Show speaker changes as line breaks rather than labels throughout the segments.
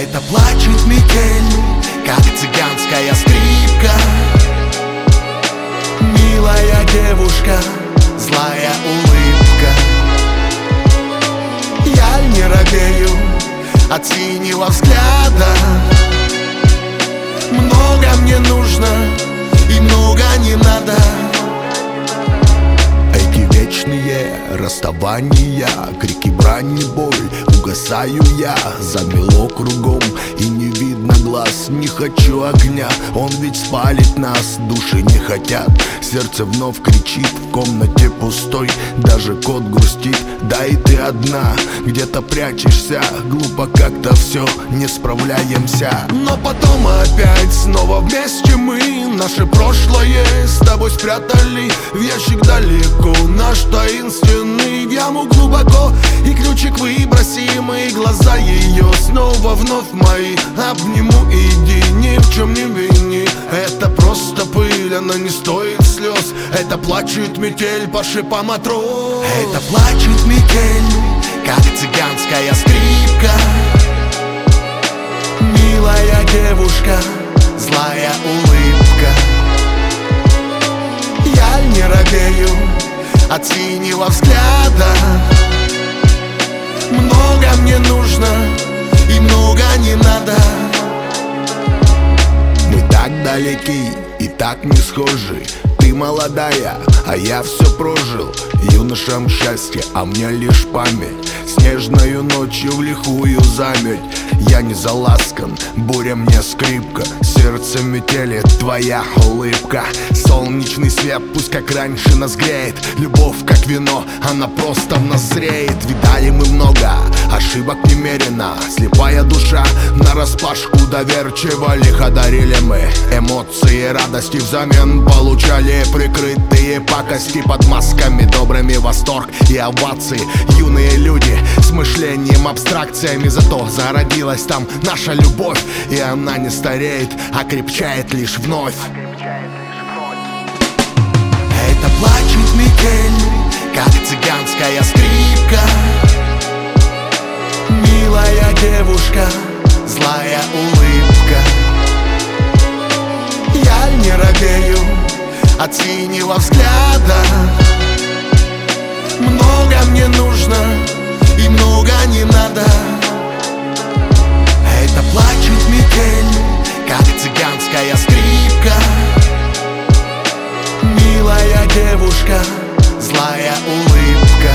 Это плачет Микель, как цыганская скрипка. Милая девушка, злая улыбка. Я не робею от синего взгляда. Много мне нужно и много не надо. Эти вечные расставания, крики, брань и боль. Угасаю я, замело кругом и не видно глаз. Не хочу огня, он ведь спалит нас. Души не хотят, сердце вновь кричит. В комнате пустой, даже кот грустит. Да и ты одна, где-то прячешься. Глупо как-то все, не справляемся. Но потом опять снова вместе мы. Наше прошлое с тобой спрятали в ящик далеко. Наш таинственный в яму глубоко. И ключик выбросим, и глаза ее снова вновь мои. Обниму, иди, ни в чем не вини. Это просто пыль, она не стоит слез. Это плачет метель по шипам от роз. Это плачет метель, как цыганская скрипка. Милая девушка, злая улыбка. Я не робею от синего взгляда. Много мне нужно и много не надо. Мы так далеки и так не схожи. Ты молодая, а я все прожил. Юношам счастье, а мне лишь память. Снежною ночью в лихую заметь. Я не заласкан, буря мне скрипка. Сердце метели, твоя улыбка. Солнечный свет пусть как раньше нас греет. Любовь как вино, она просто в нас зреет. Видали мы много, ошибок немерено. Слепая душа нараспашку доверчиво. Лихо дарили мы эмоции, радости взамен получали. Прикрытые пакости под масками добрыми, восторг и овации. Юные люди с мышлением, абстракциями. Зато зародилась там наша любовь, и она не стареет, а крепчает лишь вновь. Это плачет метель, как цыганская скрипка. Милая девушка, злая улыбка. Я не робею от синего взгляда. Много мне нужно и много не надо. Это плачет метель, как цыганская скрипка. Милая девушка, злая улыбка.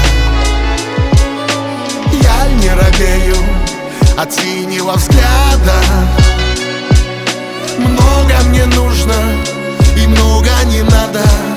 Я не робею от синего взгляда. Много мне нужно и много не надо.